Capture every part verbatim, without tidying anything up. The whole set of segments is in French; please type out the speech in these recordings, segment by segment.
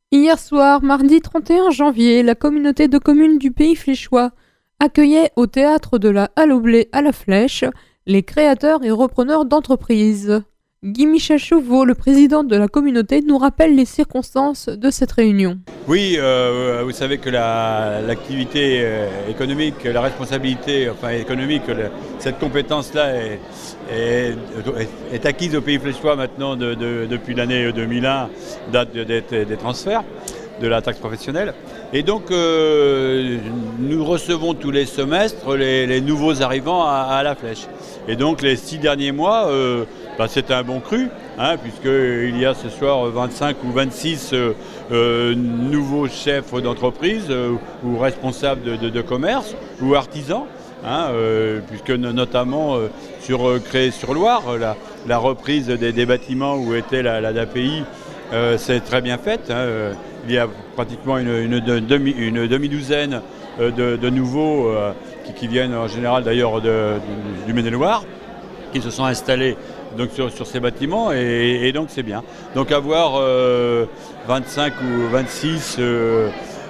Hier soir, mardi trente et un janvier, la communauté de communes du Pays Fléchois accueillait au théâtre de la Halle au Blé à la Flèche les créateurs et repreneurs d'entreprises. Guy-Michel Chauveau, le président de la communauté, nous rappelle les circonstances de cette réunion. Oui, euh, vous savez que la, l'activité euh, économique, la responsabilité enfin, économique, le, cette compétence-là est, est, est acquise au Pays Fléchois maintenant de, de, depuis l'année deux mille un, date de, des, des transferts de la taxe professionnelle. Et donc, euh, nous recevons tous les semestres les, les nouveaux arrivants à, à la Flèche. Et donc, les six derniers mois, euh, bah, c'est un bon cru, hein, puisqu'il y a ce soir vingt-cinq ou vingt-six euh, euh, nouveaux chefs d'entreprise euh, ou responsables de, de, de commerce ou artisans, hein, euh, puisque notamment euh, sur euh, Créé-sur-Loire, la, la reprise des, des bâtiments où était la, la D A P I, euh, c'est très bien faite. Hein, euh, il y a pratiquement une, une, demi, une demi-douzaine de, de nouveaux euh, qui, qui viennent en général d'ailleurs de, de, du Maine-et-Loire, qui se sont installés donc, sur, sur ces bâtiments et, et donc c'est bien. Donc avoir euh, vingt-cinq ou vingt-six euh,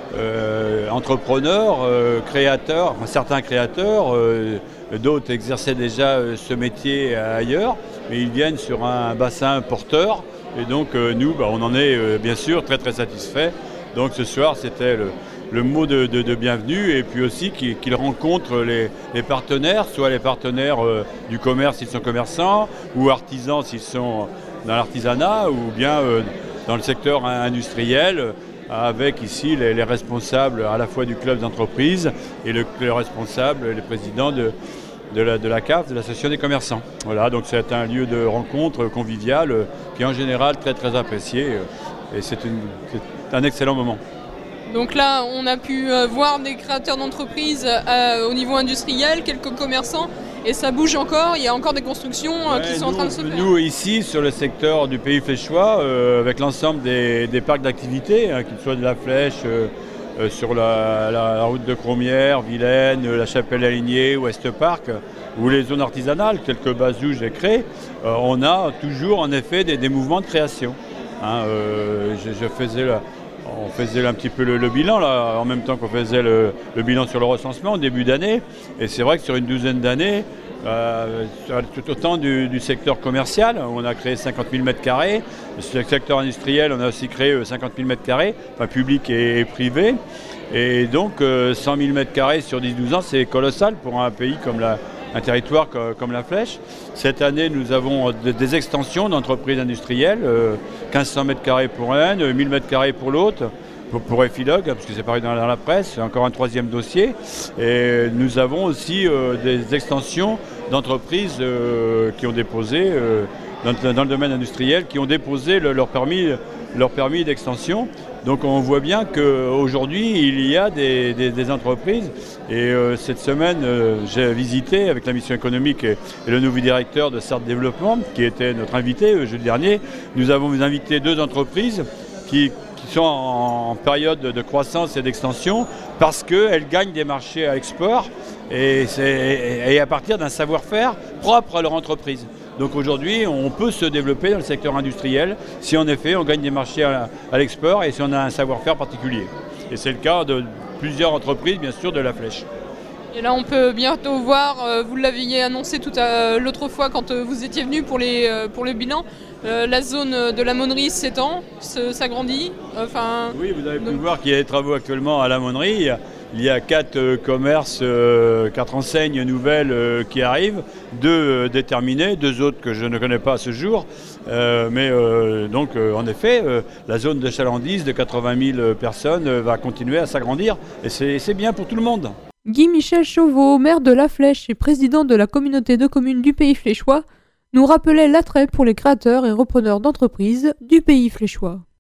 euh, entrepreneurs, euh, créateurs, enfin, certains créateurs, euh, d'autres exerçaient déjà euh, ce métier ailleurs, mais ils viennent sur un bassin porteur. Et donc euh, nous, bah, on en est euh, bien sûr très très satisfaits. Donc ce soir, c'était le, le mot de, de, de bienvenue et puis aussi qu'ils qu'ils rencontrent les, les partenaires, soit les partenaires euh, du commerce s'ils sont commerçants, ou artisans s'ils sont dans l'artisanat, ou bien euh, dans le secteur industriel, avec ici les, les responsables à la fois du club d'entreprise et le, le responsable, les présidents de De la, de la C A F, de l'Association des commerçants. Voilà, donc c'est un lieu de rencontre convivial euh, qui est en général très très apprécié euh, et c'est, une, c'est un excellent moment. Donc là, on a pu euh, voir des créateurs d'entreprises euh, au niveau industriel, quelques commerçants, et ça bouge encore, il y a encore des constructions euh, ouais, qui sont nous, en train de se faire. Nous ici, sur le secteur du Pays Fléchois, euh, avec l'ensemble des, des parcs d'activités, hein, qu'ils soient de la Flèche, euh, Euh, sur la, la, la route de Cromière, Vilaine, la Chapelle-Alignée, Ouest Park, ou les zones artisanales, quelques bases où j'ai créé, euh, on a toujours en effet des, des mouvements de création. Hein, euh, je, je faisais la, on faisait un petit peu le, le bilan, là, en même temps qu'on faisait le, le bilan sur le recensement au début d'année, et c'est vrai que sur une douzaine d'années, Euh, tout autant du, du secteur commercial, où on a créé cinquante mille mètres carrés. Sur le secteur industriel, on a aussi créé cinquante mille mètres carrés, enfin public et, et privé. Et donc euh, cent mille mètres carrés sur dix douze ans, c'est colossal pour un pays comme la, un territoire comme, comme la Flèche. Cette année, nous avons des, des extensions d'entreprises industrielles, euh, mille cinq cents mètres carrés pour un, mille mètres carrés pour l'autre. Pour, pour Efilog, parce que c'est paru dans, dans la presse, c'est encore un troisième dossier. Et nous avons aussi euh, des extensions d'entreprises euh, qui ont déposé, euh, dans, dans le domaine industriel, qui ont déposé le, leur permis, leur permis d'extension. Donc on voit bien qu'aujourd'hui, il y a des, des, des entreprises. Et euh, cette semaine, euh, j'ai visité avec la mission économique et, et le nouveau directeur de Sarthe Développement, qui était notre invité euh, jeudi dernier. Nous avons invité deux entreprises qui qui sont en période de croissance et d'extension parce qu'elles gagnent des marchés à l'export et, et à partir d'un savoir-faire propre à leur entreprise. Donc aujourd'hui, on peut se développer dans le secteur industriel si en effet on gagne des marchés à, à l'export et si on a un savoir-faire particulier. Et c'est le cas de plusieurs entreprises, bien sûr, de la Flèche. Et là, on peut bientôt voir, euh, vous l'aviez annoncé tout à l'autre fois quand euh, vous étiez venu pour, les, euh, pour le bilan, euh, la zone de la Monnerie s'étend, s'agrandit. Enfin, oui, vous avez donc... pu voir qu'il y a des travaux actuellement à la Monnerie. Il y a quatre euh, commerces, euh, quatre enseignes nouvelles euh, qui arrivent, deux euh, déterminées, deux autres que je ne connais pas à ce jour. Euh, mais euh, donc, euh, en effet, euh, la zone de chalandise de quatre-vingt mille personnes euh, va continuer à s'agrandir et c'est bien pour tout le monde. Guy-Michel Chauveau, maire de La Flèche et président de la communauté de communes du Pays Fléchois, nous rappelait l'attrait pour les créateurs et repreneurs d'entreprises du Pays Fléchois.